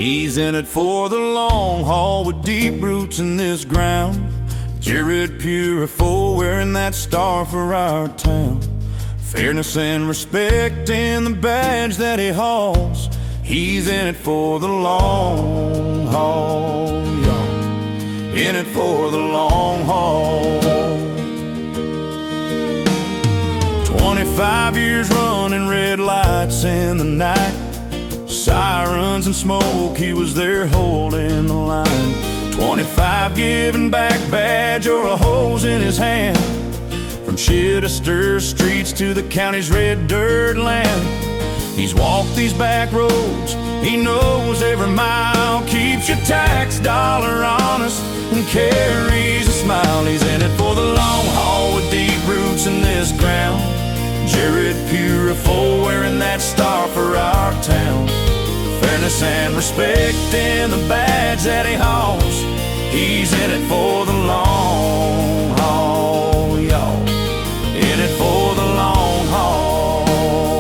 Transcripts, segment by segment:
He's in it for the long haul with deep roots in this ground. Jared Purifoy wearing that star for our town. Fairness and respect in the badge that he hauls. He's in it for the long haul, y'all. In it for the long haul. 25 years running red lights in the night, sirens and smoke, he was there holding the line. 25 giving back badge or a hose in his hand. From Chittister streets to the county's red dirt land, he's walked these back roads, he knows every mile. Keeps your tax dollar honest and carries a smile. He's in it for the long haul with deep roots in this ground. Jared Purifoy wearing that star for our town. Fairness and respect in the badge that he hauls. He's in it for the long haul, y'all. In it for the long haul.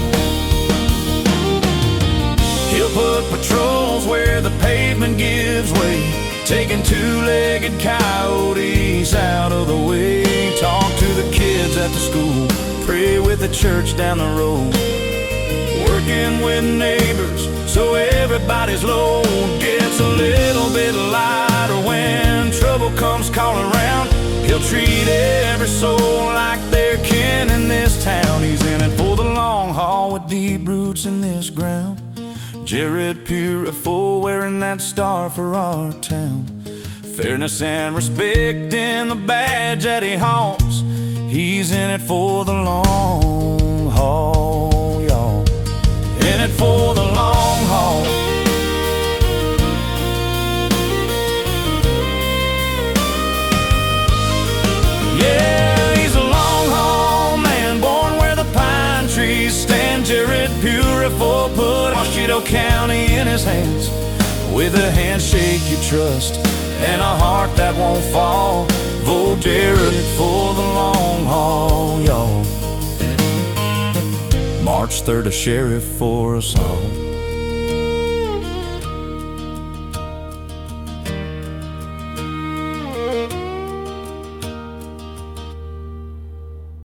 He'll put patrols where the pavement gives way, taking two-legged coyotes out of the way. Talk to the kids at the school, pray with the church down the road. Working with neighbors so everybody's load gets a little bit lighter when trouble comes calling around. He'll treat every soul like they're kin in this town. He's in it for the long haul with deep roots in this ground. Jared Purifoy wearing that star for our town. Fairness and respect in the badge that he hauls. He's in it for the long haul, y'all. In it for the long haul. Yeah, he's a long haul man, born where the pine trees stand. Jared Purifoy put Washita County in his hands, with a handshake you trust and a heart that won't fall. Vote Jared for the long haul, y'all. March 3rd, a sheriff for us all.